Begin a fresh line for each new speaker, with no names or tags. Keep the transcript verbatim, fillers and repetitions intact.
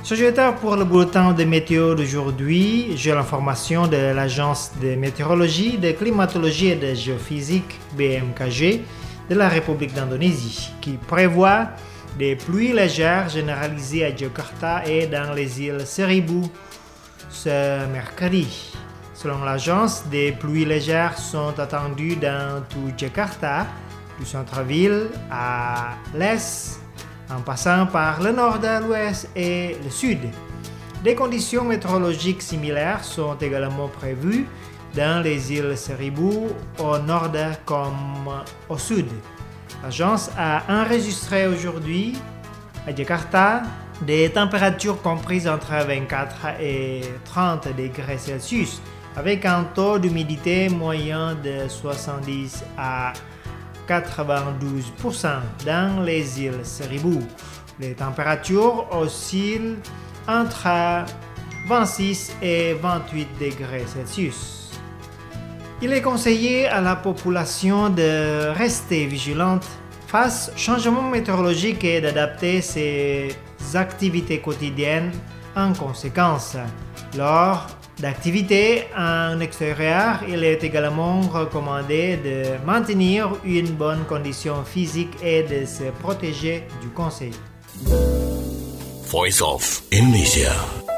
Sociétaire pour le bulletin de météo d'aujourd'hui, j'ai l'information de l'Agence de météorologie, de climatologie et de géophysique B M K G de la République d'Indonésie qui prévoit des pluies légères généralisées à Jakarta et dans les îles Seribu ce mercredi. Selon l'agence, des pluies légères sont attendues dans tout Jakarta, du centre-ville à l'est, en passant par le nord à l'ouest et le sud. Des conditions météorologiques similaires sont également prévues dans les îles Seribu au nord comme au sud. L'agence a enregistré aujourd'hui à Jakarta des températures comprises entre vingt-quatre et trente degrés Celsius avec un taux d'humidité moyen de soixante-dix à quatre-vingt-douze pour cent dans les îles Seribu. Les températures oscillent entre vingt-six et vingt-huit degrés Celsius. Il est conseillé à la population de rester vigilante face au changement météorologique et d'adapter ses activités quotidiennes en conséquence. Lors d'activités en extérieur, il est également recommandé de maintenir une bonne condition physique et de se protéger du conseil.
Voice of Indonesia.